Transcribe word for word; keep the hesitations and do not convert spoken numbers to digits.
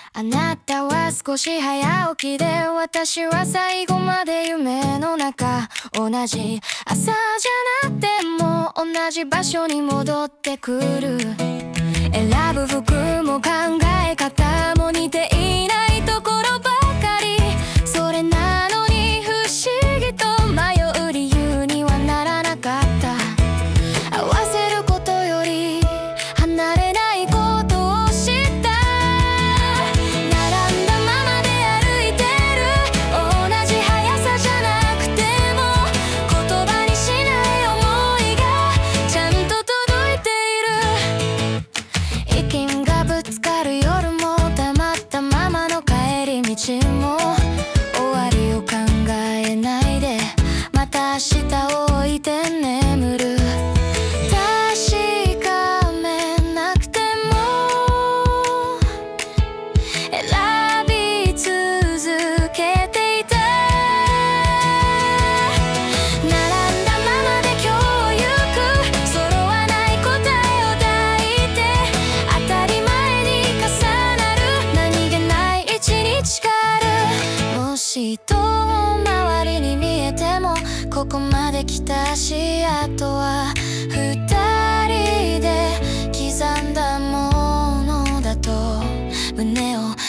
あなたは少し早起きで、私は最後まで夢の中。同じ朝じゃなくても同じ場所に戻ってくる。選ぶ服も考え方も似ていないところばかり。それなのに不思議と迷う理由にはならなかった。合わせることより離れないことを知った。並んだままで歩いてる、同じ速さじゃなくても言葉にしない想いがちゃんと届いている。意見がぶつかる夜も黙ったままの帰り道も、終わりを考えないでまた明日を置いて眠る。確かめなくても選び続けていた。並んだままで今日行く、揃わない答えを抱いて当たり前に重なる何気ない一日がある。もし遠回りに見えてもここまで来たし、あとは二人で刻んだものだと胸を